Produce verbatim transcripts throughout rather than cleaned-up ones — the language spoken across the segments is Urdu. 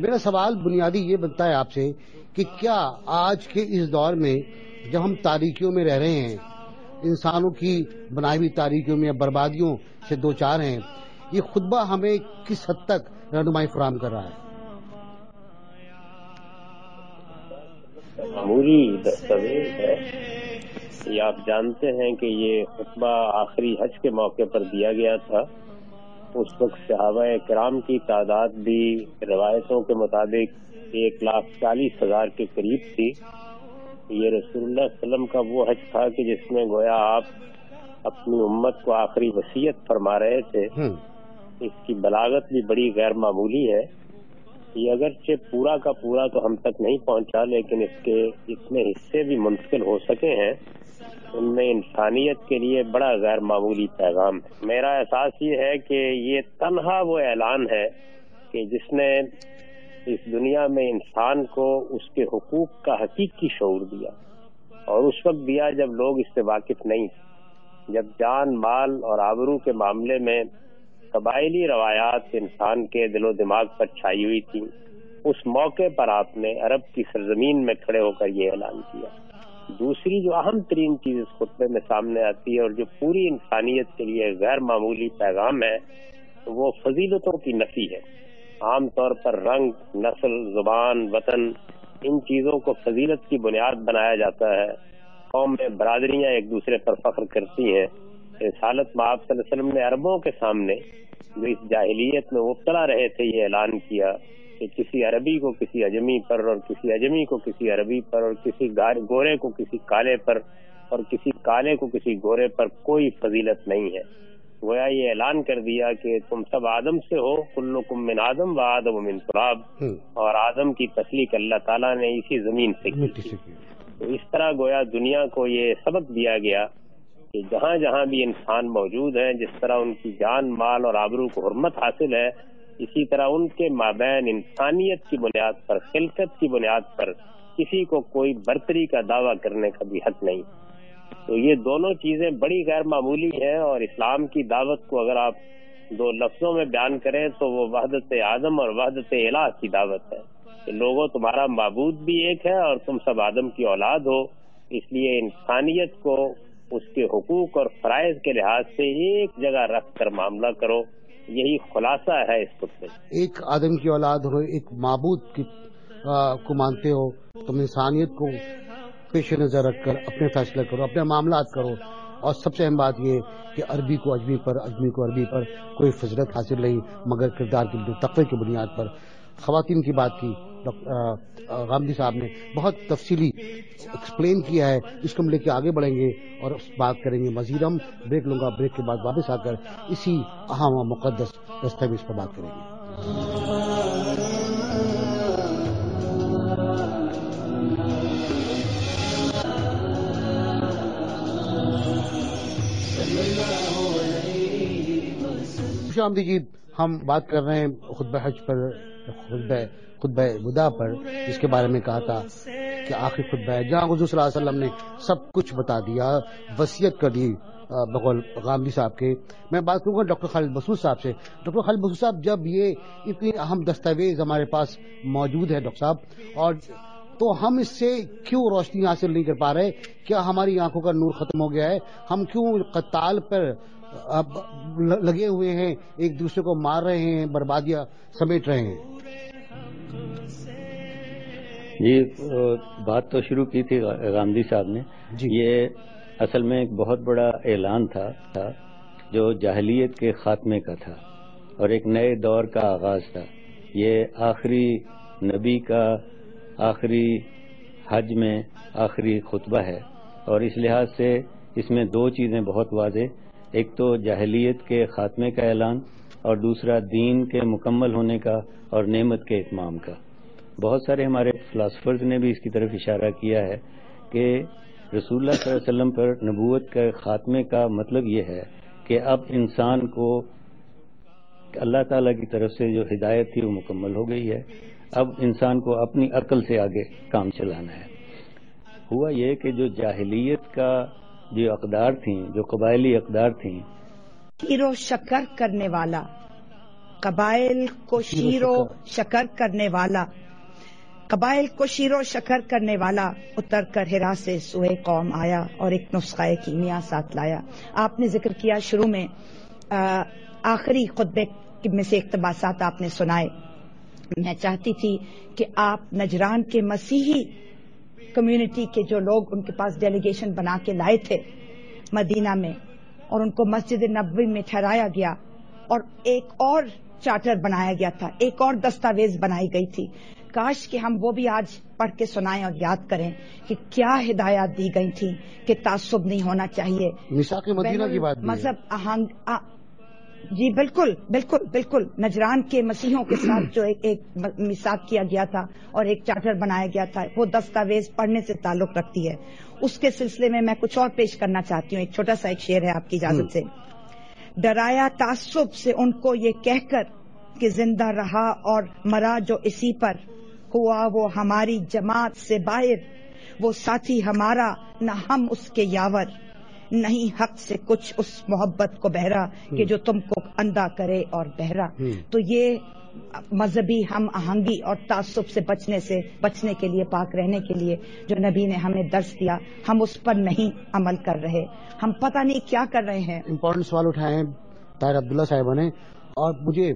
میرا سوال بنیادی یہ بنتا ہے آپ سے کہ کیا آج کے اس دور میں جب ہم تاریکیوں میں رہ رہے ہیں، انسانوں کی بنائی ہوئی تاریکیوں میں یا بربادیوں سے دو چار ہیں، یہ خطبہ ہمیں کس حد تک رہنمائی فراہم کر رہا ہے؟ معمولی دستاویز ہے. یہ آپ جانتے ہیں کہ یہ خطبہ آخری حج کے موقع پر دیا گیا تھا. اس وقت صحابہ کرام کی تعداد بھی روایتوں کے مطابق ایک لاکھ چالیس ہزار کے قریب تھی. یہ رسول اللہ صلی اللہ علیہ وسلم کا وہ حج تھا کہ جس میں گویا آپ اپنی امت کو آخری وصیت فرما رہے تھے. اس کی بلاغت بھی بڑی غیر معمولی ہے. یہ اگرچہ پورا کا پورا تو ہم تک نہیں پہنچا، لیکن اس کے اتنے حصے بھی منتقل ہو سکے ہیں، ان میں انسانیت کے لیے بڑا غیر معمولی پیغام ہے. میرا احساس یہ ہے کہ یہ تنہا وہ اعلان ہے کہ جس نے اس دنیا میں انسان کو اس کے حقوق کا حقیقی شعور دیا، اور اس وقت دیا جب لوگ اس سے واقف نہیں تھے، جب جان مال اور آبرو کے معاملے میں قبائلی روایات انسان کے دل و دماغ پر چھائی ہوئی تھی. اس موقع پر آپ نے عرب کی سرزمین میں کھڑے ہو کر یہ اعلان کیا. دوسری جو اہم ترین چیز اس خطبے میں سامنے آتی ہے اور جو پوری انسانیت کے لیے غیر معمولی پیغام ہے، وہ فضیلتوں کی نفی ہے. عام طور پر رنگ، نسل، زبان، وطن، ان چیزوں کو فضیلت کی بنیاد بنایا جاتا ہے. قوم میں برادریاں ایک دوسرے پر فخر کرتی ہیں. رسالت میں آپ صلی اللہ علیہ وسلم نے عربوں کے سامنے جو اس جاہلیت میں مبتلا رہے تھے یہ اعلان کیا کہ کسی عربی کو کسی اجمی پر، اور کسی اجمی کو کسی عربی پر، اور کسی گورے کو کسی کالے پر، اور کسی کالے کو کسی گورے پر کوئی فضیلت نہیں ہے. گویا یہ اعلان کر دیا کہ تم سب آدم سے ہو، کلکم من آدم و آدم من تراب، اور آدم کی تخلیق اللہ تعالیٰ نے اسی زمین سے کی. تو اس طرح گویا دنیا کو یہ سبق دیا گیا کہ جہاں جہاں بھی انسان موجود ہیں، جس طرح ان کی جان، مال اور آبرو کو حرمت حاصل ہے، اسی طرح ان کے مابین انسانیت کی بنیاد پر، خلقت کی بنیاد پر کسی کو کوئی برتری کا دعویٰ کرنے کا بھی حق نہیں. تو یہ دونوں چیزیں بڑی غیر معمولی ہیں، اور اسلام کی دعوت کو اگر آپ دو لفظوں میں بیان کریں تو وہ وحدت آدم اور وحدت الہ کی دعوت ہے کہ لوگوں تمہارا معبود بھی ایک ہے اور تم سب آدم کی اولاد ہو. اس لیے انسانیت کو اس کے حقوق اور فرائض کے لحاظ سے ایک جگہ رکھ کر معاملہ کرو. یہی خلاصہ ہے اس خطبے. ایک آدم کی اولاد ہو، ایک معبود کی کو مانتے ہو، تم انسانیت کو پیش نظر رکھ کر اپنے فیصلے کرو، اپنے معاملات کرو. اور سب سے اہم بات یہ کہ عربی کو اجمی پر، اجمی کو عربی پر کوئی فضیلت حاصل نہیں مگر کردار کی تقوی کی بنیاد پر. خواتین کی بات کی غامدی صاحب نے، بہت تفصیلی ایکسپلین کیا ہے. اس کو ہم لے کے آگے بڑھیں گے اور بات کریں گے مزید. ہم بریک لوں گا، بریک کے بعد واپس آ کر اسی اہم و مقدس دستاویز پر بات کریں گے. خوش آمدید جی. ہم بات کر رہے ہیں خطبہ حج پر، خطبہ خطبہ وداع پر، جس کے بارے میں کہا تھا کہ آخری خطبہ ہے جہاں حضور صلی اللہ علیہ وسلم نے سب کچھ بتا دیا، وصیت کر دی بقول غامدی صاحب کے. میں بات کروں گا ڈاکٹر خالد مسعود صاحب سے. ڈاکٹر خالد مسعود صاحب، جب یہ اتنی اہم دستاویز ہمارے پاس موجود ہے ڈاکٹر صاحب، اور تو ہم اس سے کیوں روشنی حاصل نہیں کر پا رہے؟ کیا ہماری آنکھوں کا نور ختم ہو گیا ہے؟ ہم کیوں قتال پر اب لگے ہوئے ہیں، ایک دوسرے کو مار رہے ہیں، بربادیاں سمیٹ رہے ہیں؟ جی، بات تو شروع کی تھی غامدی صاحب نے. جی، یہ اصل میں ایک بہت بڑا اعلان تھا تھا جو جاہلیت کے خاتمے کا تھا اور ایک نئے دور کا آغاز تھا. یہ آخری نبی کا آخری حج میں آخری خطبہ ہے، اور اس لحاظ سے اس میں دو چیزیں بہت واضح، ایک تو جاہلیت کے خاتمے کا اعلان اور دوسرا دین کے مکمل ہونے کا اور نعمت کے اتمام کا. بہت سارے ہمارے فلاسفرز نے بھی اس کی طرف اشارہ کیا ہے کہ رسول اللہ صلی اللہ علیہ وسلم پر نبوت کے خاتمے کا مطلب یہ ہے کہ اب انسان کو اللہ تعالیٰ کی طرف سے جو ہدایت تھی وہ مکمل ہو گئی ہے. اب انسان کو اپنی عقل سے آگے کام چلانا ہے. ہوا یہ کہ جو جاہلیت کا جو اقدار تھیں، جو قبائلی اقدار تھیں، ہیرو شکر کرنے والا قبائل کو شیر و شکر کرنے والا قبائل کو شیر و شکر کرنے والا اتر کر ہرا سے سوئے قوم آیا اور ایک نسخہ کیمیا ساتھ لایا. آپ نے ذکر کیا شروع میں آخری خطبے میں سے اقتباسات آپ نے سنائے. میں چاہتی تھی کہ آپ نجران کے مسیحی کمیونٹی کے جو لوگ ان کے پاس ڈیلیگیشن بنا کے لائے تھے مدینہ میں اور ان کو مسجد نبوی میں ٹھہرایا گیا اور ایک اور چارٹر بنایا گیا تھا, ایک اور دستاویز بنائی گئی تھی, کاش کہ ہم وہ بھی آج پڑھ کے سنائیں اور یاد کریں کہ کیا ہدایات دی گئی تھیں کہ تعصب نہیں ہونا چاہیے. میثاق مدینہ کی بات مذہب آہنگ آ... جی بالکل بالکل بالکل نجران کے مسیحوں کے ساتھ جو ایک ایک میثاق کیا گیا تھا اور ایک چارٹر بنایا گیا تھا, وہ دستاویز پڑھنے سے تعلق رکھتی ہے. اس کے سلسلے میں میں کچھ اور پیش کرنا چاہتی ہوں. ایک چھوٹا سا ایک شعر ہے آپ کی اجازت سے. ڈرایا تعصب سے ان کو یہ کہہ کر کہ زندہ رہا اور مرا جو اسی پر, ہوا وہ ہماری جماعت سے باہر, وہ ساتھی ہمارا نہ ہم اس کے یاور, نہیں حق سے کچھ اس محبت کو بہرا کہ جو تم کو اندھا کرے اور بہرا. تو یہ مذہبی ہم آہنگی اور تعصب سے بچنے سے بچنے کے لیے, پاک رہنے کے لیے جو نبی نے ہمیں درس دیا, ہم اس پر نہیں عمل کر رہے. ہم پتہ نہیں کیا کر رہے ہیں. امپورٹنٹ سوال اٹھائے ہیں طاہر عبداللہ صاحبہ نے, اور مجھے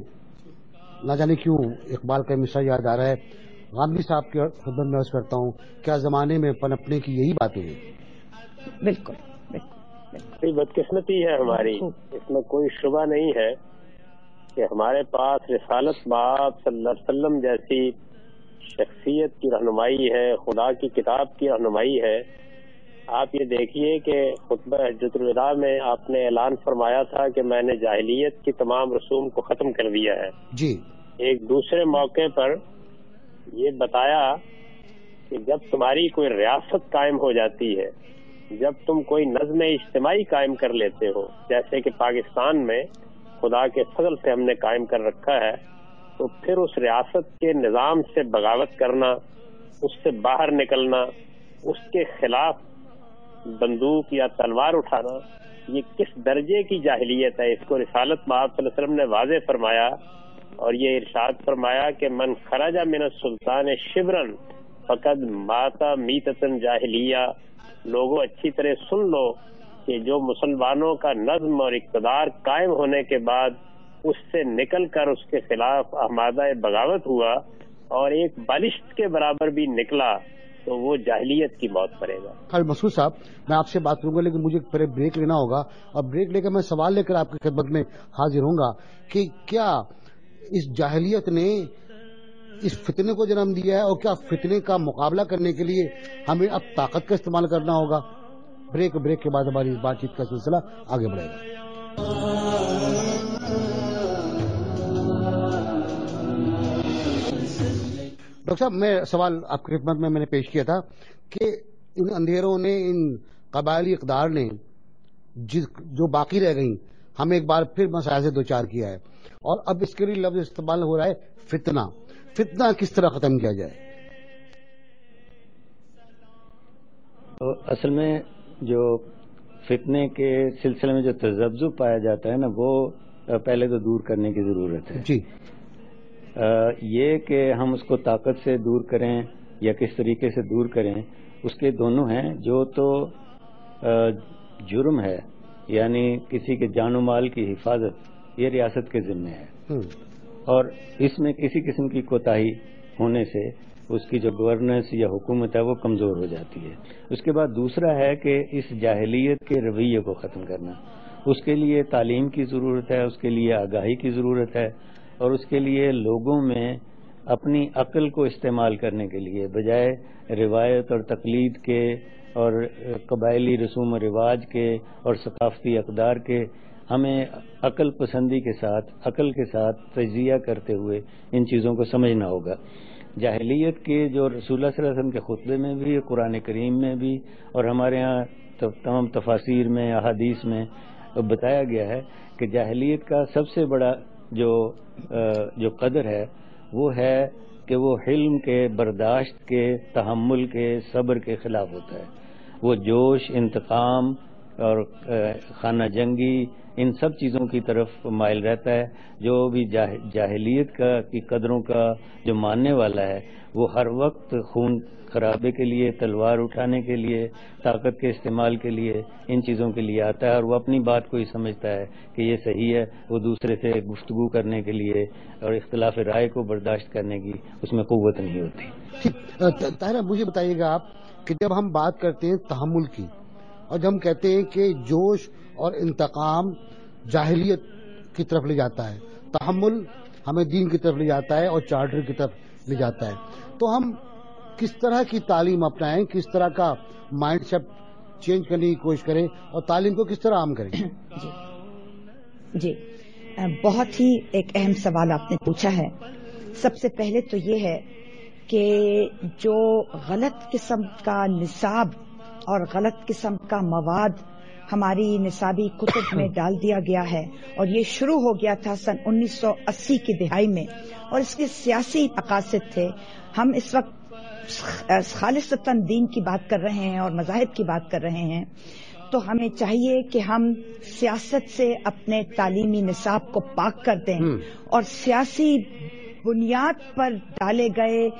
نہ جانے کیوں اقبال کا مصرع یاد آ رہا ہے. غامدی صاحب کی خدمت میں عرض کرتا ہوں, کیا زمانے میں پنپنے کی یہی باتیں ہیں؟ بالکل بالکل بدقسمتی ہے ہماری, اس میں کوئی شبہ نہیں ہے کہ ہمارے پاس رسالت باب صلی اللہ علیہ وسلم جیسی شخصیت کی رہنمائی ہے, خدا کی کتاب کی رہنمائی ہے. آپ یہ دیکھیے کہ خطبہ حجۃ الوداع میں آپ نے اعلان فرمایا تھا کہ میں نے جاہلیت کی تمام رسوم کو ختم کر دیا ہے. جی. ایک دوسرے موقع پر یہ بتایا کہ جب تمہاری کوئی ریاست قائم ہو جاتی ہے, جب تم کوئی نظم اجتماعی قائم کر لیتے ہو, جیسے کہ پاکستان میں خدا کے فضل سے ہم نے قائم کر رکھا ہے, تو پھر اس ریاست کے نظام سے بغاوت کرنا, اس سے باہر نکلنا, اس کے خلاف بندوق یا تلوار اٹھانا, یہ کس درجے کی جاہلیت ہے. اس کو رسالت مآب صلی اللہ علیہ وسلم نے واضح فرمایا, اور یہ ارشاد فرمایا کہ من خرج من السلطان شبرن فقد ماتا میتتن جاہلیہ. لوگوں اچھی طرح سن لو کہ جو مسلمانوں کا نظم اور اقتدار قائم ہونے کے بعد اس سے نکل کر اس کے خلاف آمادہ بغاوت ہوا اور ایک بالشت کے برابر بھی نکلا, تو وہ جاہلیت کی موت مرے گا. خالد مسعود صاحب, میں آپ سے بات کروں گا, لیکن مجھے پہلے بریک لینا ہوگا, اور بریک لے کر میں سوال لے کر آپ کی خدمت میں حاضر ہوں گا کہ کیا اس جاہلیت نے اس فتنے کو جنم دیا ہے, اور کیا فتنے کا مقابلہ کرنے کے لیے ہمیں اب طاقت کا استعمال کرنا ہوگا. بریک بریک کے بعد ہماری بات چیت کا سلسلہ آگے بڑھے گا. ڈاکٹر صاحب, میں سوال آپ کی خدمت میں میں نے پیش کیا تھا کہ ان اندھیروں نے, ان قبائلی اقدار نے جس جو باقی رہ گئیں, ہمیں ایک بار پھر مسائل سے دوچار کیا ہے, اور اب اس کے لیے لفظ استعمال ہو رہا ہے فتنہ. فتنہ کس طرح ختم کیا جائے؟ تو اصل میں جو فتنے کے سلسلے میں جو تذبذب پایا جاتا ہے نا, وہ پہلے تو دور کرنے کی ضرورت ہے. جی. یہ کہ ہم اس کو طاقت سے دور کریں یا کس طریقے سے دور کریں, اس کے دونوں ہیں. جو تو جرم ہے, یعنی کسی کے جان و مال کی حفاظت, یہ ریاست کے ذمہ ہے, اور اس میں کسی قسم کی کوتاہی ہونے سے اس کی جو گورننس یا حکومت ہے وہ کمزور ہو جاتی ہے. اس کے بعد دوسرا ہے کہ اس جاہلیت کے رویے کو ختم کرنا. اس کے لیے تعلیم کی ضرورت ہے, اس کے لیے آگاہی کی ضرورت ہے, اور اس کے لیے لوگوں میں اپنی عقل کو استعمال کرنے کے لیے بجائے روایت اور تقلید کے اور قبائلی رسوم و رواج کے اور ثقافتی اقدار کے, ہمیں عقل پسندی کے ساتھ, عقل کے ساتھ تجزیہ کرتے ہوئے ان چیزوں کو سمجھنا ہوگا. جاہلیت کے جو رسول اللہ صلی اللہ علیہ وسلم کے خطبے میں بھی, قرآن کریم میں بھی, اور ہمارے ہاں تمام تفاسیر میں, احادیث میں بتایا گیا ہے کہ جاہلیت کا سب سے بڑا جو جو قدر ہے وہ ہے کہ وہ حلم کے, برداشت کے, تحمل کے, صبر کے خلاف ہوتا ہے. وہ جوش, انتقام اور خانہ جنگی, ان سب چیزوں کی طرف مائل رہتا ہے. جو بھی جاہلیت کا کی قدروں کا جو ماننے والا ہے وہ ہر وقت خون خرابے کے لیے، تلوار اٹھانے کے لیے، طاقت کے استعمال کے لیے، ان چیزوں کے لیے آتا ہے، اور وہ اپنی بات کو ہی سمجھتا ہے کہ یہ صحیح ہے. وہ دوسرے سے گفتگو کرنے کے لیے اور اختلاف رائے کو برداشت کرنے کی اس میں قوت نہیں ہوتی. طاہرہ مجھے بتائیے گا آپ کہ جب ہم بات کرتے ہیں تحمل کی، اور جب ہم کہتے ہیں کہ جوش اور انتقام جاہلیت کی طرف لے جاتا ہے، تحمل ہمیں دین کی طرف لے جاتا ہے اور چارٹر کی طرف لے جاتا ہے، تو ہم کس طرح کی تعلیم اپنائیں، کس طرح کا مائنڈ سیٹ چینج کرنے کی کوشش کریں اور تعلیم کو کس طرح عام کریں؟ جی جی بہت ہی ایک اہم سوال آپ نے پوچھا ہے. سب سے پہلے تو یہ ہے کہ جو غلط قسم کا نصاب اور غلط قسم کا مواد ہماری نصابی کتب میں ڈال دیا گیا ہے، اور یہ شروع ہو گیا تھا سن انیس سو اسی کی دہائی میں، اور اس کے سیاسی مقاصد تھے. ہم اس وقت خالصتاً دین کی بات کر رہے ہیں اور مذاہب کی بات کر رہے ہیں، تو ہمیں چاہیے کہ ہم سیاست سے اپنے تعلیمی نصاب کو پاک کر دیں اور سیاسی بنیاد پر ڈالے گئے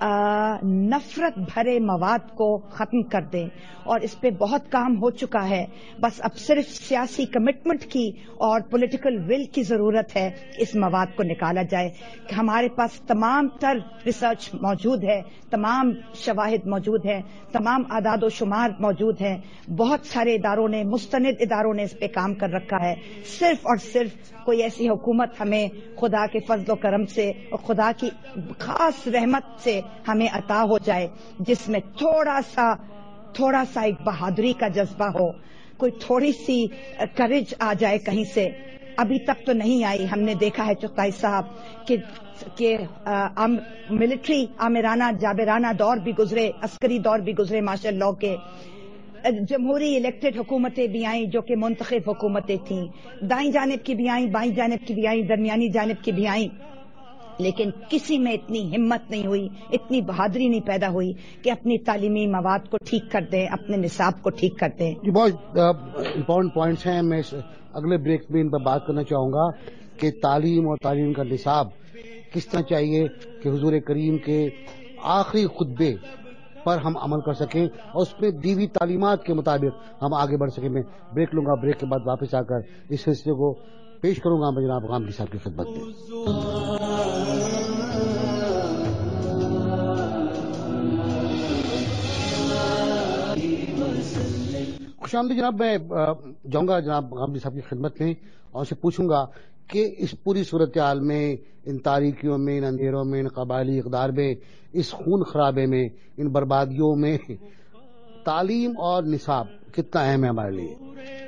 نفرت بھرے مواد کو ختم کر دیں. اور اس پہ بہت کام ہو چکا ہے، بس اب صرف سیاسی کمٹمنٹ کی اور پولیٹیکل ول کی ضرورت ہے کہ اس مواد کو نکالا جائے. کہ ہمارے پاس تمام تر ریسرچ موجود ہے، تمام شواہد موجود ہیں، تمام اعداد و شمار موجود ہیں، بہت سارے اداروں نے، مستند اداروں نے اس پہ کام کر رکھا ہے. صرف اور صرف کوئی ایسی حکومت ہمیں خدا کے فضل و کرم سے اور خدا کی خاص رحمت سے ہمیں عطا ہو جائے، جس میں تھوڑا سا تھوڑا سا ایک بہادری کا جذبہ ہو، کوئی تھوڑی سی کریج آ جائے کہیں سے. ابھی تک تو نہیں آئی. ہم نے دیکھا ہے چغتائی صاحب کہ کہ ملٹری آمرانہ جابرانہ دور بھی گزرے، عسکری دور بھی گزرے ماشاء اللہ کے. جمہوری الیکٹڈ حکومتیں بھی آئیں جو کہ منتخب حکومتیں تھیں، دائیں جانب کی بھی آئیں، بائیں جانب کی بھی آئیں، درمیانی جانب کی بھی آئیں، لیکن کسی میں اتنی ہمت نہیں ہوئی، اتنی بہادری نہیں پیدا ہوئی کہ اپنی تعلیمی مواد کو ٹھیک کر دیں، اپنے نصاب کو ٹھیک کر دیں. یہ بہت امپورٹنٹ پوائنٹس ہیں. میں اگلے بریک میں ان پر بات کرنا چاہوں گا کہ تعلیم اور تعلیم کا نصاب کس طرح چاہیے کہ حضور کریم کے آخری خطبے پر ہم عمل کر سکیں اور اس میں دیوی تعلیمات کے مطابق ہم آگے بڑھ سکیں. میں بریک لوں گا، بریک کے بعد واپس آ کر اس سلسلے کو پیش کروں گا میں جناب غامدی صاحب کی خدمت میں. خوش آمدید جناب. میں جاؤں گا جناب غامدی صاحب کی خدمت میں اور اسے پوچھوں گا کہ اس پوری صورتحال میں، ان تاریکیوں میں، ان اندھیروں میں، ان قبائلی اقدار میں، اس خون خرابے میں، ان بربادیوں میں تعلیم اور نصاب کتنا اہم ہے ہمارے لیے؟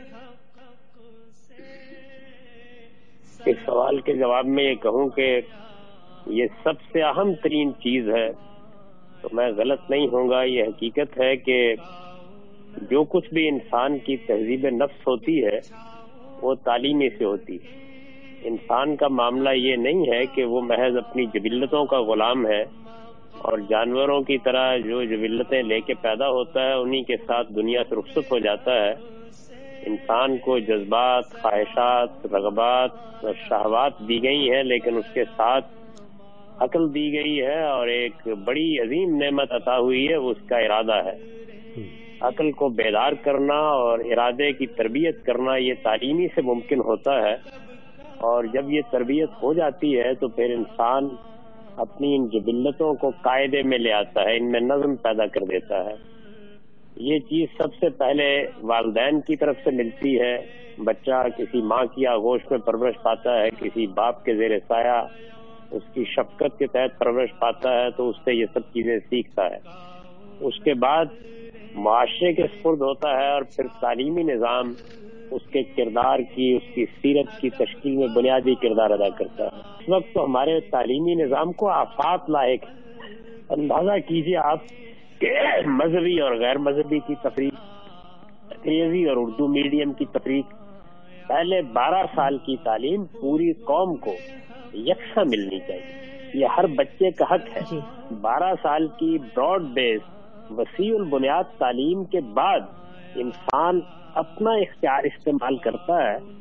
اس سوال کے جواب میں یہ کہوں کہ یہ سب سے اہم ترین چیز ہے تو میں غلط نہیں ہوں گا. یہ حقیقت ہے کہ جو کچھ بھی انسان کی تہذیب نفس ہوتی ہے وہ تعلیمی سے ہوتی ہے. انسان کا معاملہ یہ نہیں ہے کہ وہ محض اپنی جبلتوں کا غلام ہے اور جانوروں کی طرح جو جبلتیں لے کے پیدا ہوتا ہے انہی کے ساتھ دنیا سے رخصت ہو جاتا ہے. انسان کو جذبات، خواہشات، رغبات اور شہوات دی گئی ہیں، لیکن اس کے ساتھ عقل دی گئی ہے اور ایک بڑی عظیم نعمت عطا ہوئی ہے، وہ اس کا ارادہ ہے. عقل کو بیدار کرنا اور ارادے کی تربیت کرنا یہ تعلیمی سے ممکن ہوتا ہے، اور جب یہ تربیت ہو جاتی ہے تو پھر انسان اپنی ان جبلتوں کو قاعدے میں لے آتا ہے، ان میں نظم پیدا کر دیتا ہے. یہ چیز سب سے پہلے والدین کی طرف سے ملتی ہے. بچہ کسی ماں کی آغوش میں پرورش پاتا ہے، کسی باپ کے زیر سایہ اس کی شفقت کے تحت پرورش پاتا ہے تو اس سے یہ سب چیزیں سیکھتا ہے. اس کے بعد معاشرے کے سپرد ہوتا ہے اور پھر تعلیمی نظام اس کے کردار کی، اس کی سیرت کی تشکیل میں بنیادی کردار ادا کرتا ہے. اس وقت تو ہمارے تعلیمی نظام کو آفات لاحق. اندازہ کیجیے آپ کہ مذہبی اور غیر مذہبی کی تفریق، انگریزی اور اردو میڈیم کی تفریق. پہلے بارہ سال کی تعلیم پوری قوم کو یکساں ملنی چاہیے، یہ ہر بچے کا حق ہے. بارہ سال کی براڈ بیس وسیع البنیاد تعلیم کے بعد انسان اپنا اختیار استعمال کرتا ہے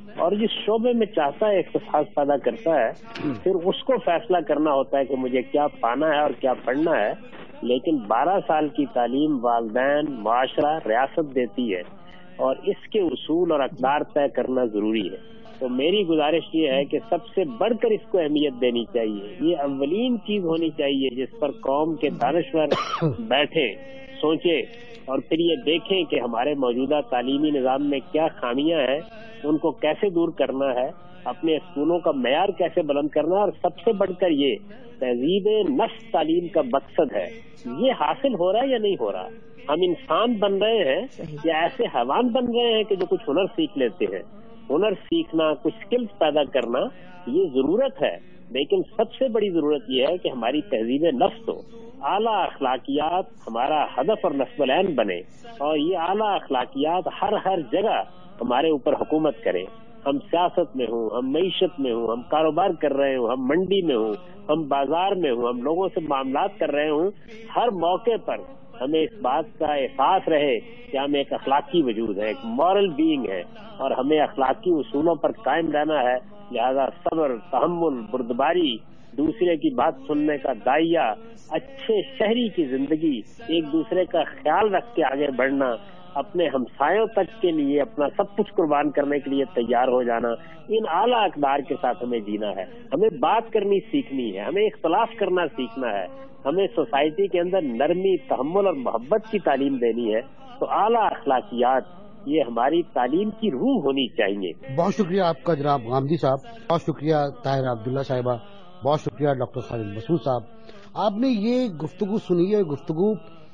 اور جس شعبے میں چاہتا ہے اختصاص پیدا کرتا ہے، پھر اس کو فیصلہ کرنا ہوتا ہے کہ مجھے کیا پانا ہے اور کیا پڑھنا ہے. لیکن بارہ سال کی تعلیم والدین، معاشرہ، ریاست دیتی ہے اور اس کے اصول اور اقدار طے کرنا ضروری ہے. تو میری گزارش یہ ہے کہ سب سے بڑھ کر اس کو اہمیت دینی چاہیے. یہ اولین چیز ہونی چاہیے جس پر قوم کے دانشور بیٹھے، سوچے اور پھر یہ دیکھیں کہ ہمارے موجودہ تعلیمی نظام میں کیا خامیاں ہیں، ان کو کیسے دور کرنا ہے، اپنے اسکولوں کا معیار کیسے بلند کرنا ہے، اور سب سے بڑھ کر یہ تہذیب نفس تعلیم کا مقصد ہے. یہ حاصل ہو رہا ہے یا نہیں ہو رہا؟ ہم انسان بن رہے ہیں یا ایسے حیوان بن رہے ہیں کہ جو کچھ ہنر سیکھ لیتے ہیں؟ ہنر سیکھنا، کچھ سکلز پیدا کرنا یہ ضرورت ہے، لیکن سب سے بڑی ضرورت یہ ہے کہ ہماری تہذیب نفس ہو، اعلیٰ اخلاقیات ہمارا ہدف اور نصب العین بنے، اور یہ اعلیٰ اخلاقیات ہر ہر جگہ ہمارے اوپر حکومت کرے. ہم سیاست میں ہوں، ہم معیشت میں ہوں، ہم کاروبار کر رہے ہوں، ہم منڈی میں ہوں، ہم بازار میں ہوں، ہم لوگوں سے معاملات کر رہے ہوں، ہر موقع پر ہمیں اس بات کا احساس رہے کہ ہم ایک اخلاقی وجود ہے، ایک مورل بینگ ہے، اور ہمیں اخلاقی اصولوں پر قائم رہنا ہے. لہذا صبر، تحمل، بردباری، دوسرے کی بات سننے کا دائیا، اچھے شہری کی زندگی، ایک دوسرے کا خیال رکھ کے آگے بڑھنا، اپنے ہمسایوں تک کے لیے اپنا سب کچھ قربان کرنے کے لیے تیار ہو جانا، ان اعلیٰ اقدار کے ساتھ ہمیں جینا ہے. ہمیں بات کرنی سیکھنی ہے، ہمیں اختلاف کرنا سیکھنا ہے، ہمیں سوسائٹی کے اندر نرمی، تحمل اور محبت کی تعلیم دینی ہے. تو اعلیٰ اخلاقیات یہ ہماری تعلیم کی روح ہونی چاہیے. بہت شکریہ آپ کا جناب غامدی صاحب، بہت شکریہ طاہرہ عبداللہ صاحبہ، بہت شکریہ ڈاکٹر خالد مسعود صاحب. آپ نے یہ گفتگو سنی ہے، گفتگو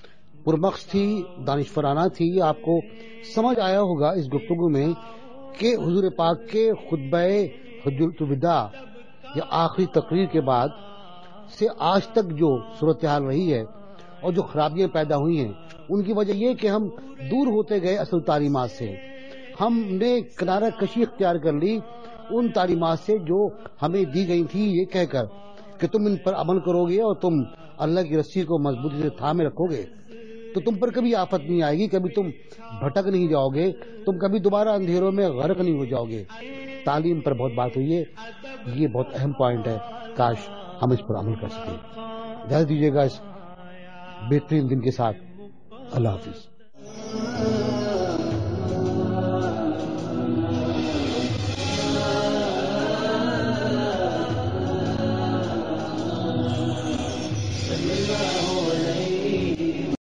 پرمغز تھی، دانشورانہ تھی. آپ کو سمجھ آیا ہوگا اس گفتگو میں کہ حضور پاک کے خطبہ حجۃ الوداع یا آخری تقریر کے بعد سے آج تک جو صورتحال رہی ہے اور جو خرابیاں پیدا ہوئی ہیں، ان کی وجہ یہ کہ ہم دور ہوتے گئے اصل تعلیمات سے. ہم نے کنارہ کشی اختیار کر لی ان تعلیمات سے جو ہمیں دی گئی تھی، یہ کہہ کر کہ تم ان پر عمل کرو گے اور تم اللہ کی رسی کو مضبوطی سے تھامے رکھو گے تو تم پر کبھی آفت نہیں آئے گی، کبھی تم بھٹک نہیں جاؤ گے، تم کبھی دوبارہ اندھیروں میں غرق نہیں ہو جاؤ گے. تعلیم پر بہت بات ہوئی ہے، یہ بہت اہم پوائنٹ ہے، کاش ہم اس پر عمل کر سکیں. اجازت دیجیے گا اس بہترین دن کے ساتھ. اللہ حافظ.